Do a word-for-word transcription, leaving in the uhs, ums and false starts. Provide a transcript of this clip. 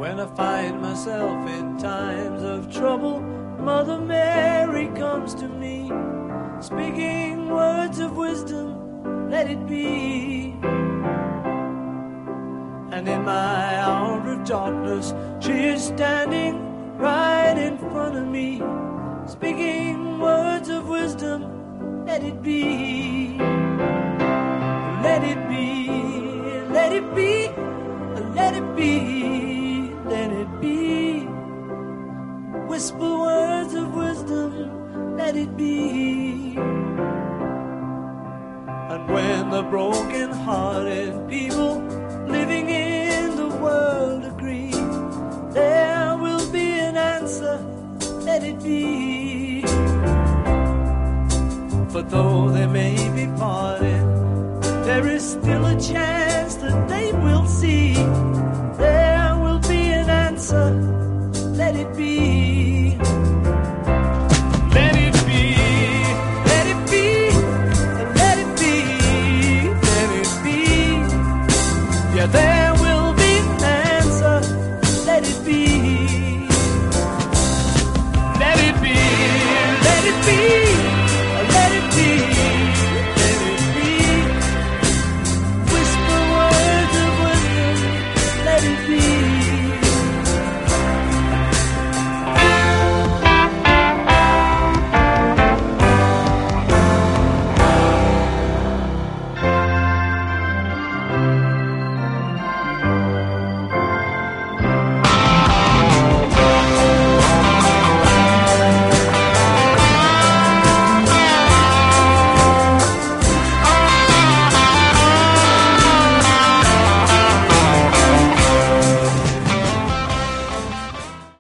When I find myself in times of trouble, Mother Mary comes to me, speaking words of wisdom, let it be. And in my hour of darkness, she is standing right in front of me, speaking words of wisdom, let it be. Let it be, let it be, let it be, let it be. Whisper words of wisdom, let it be. And when the broken-hearted people living in the world agree, there will be an answer, let it be. For though they may be parted, there is still a chance that they will see. There will be an answer, let it be.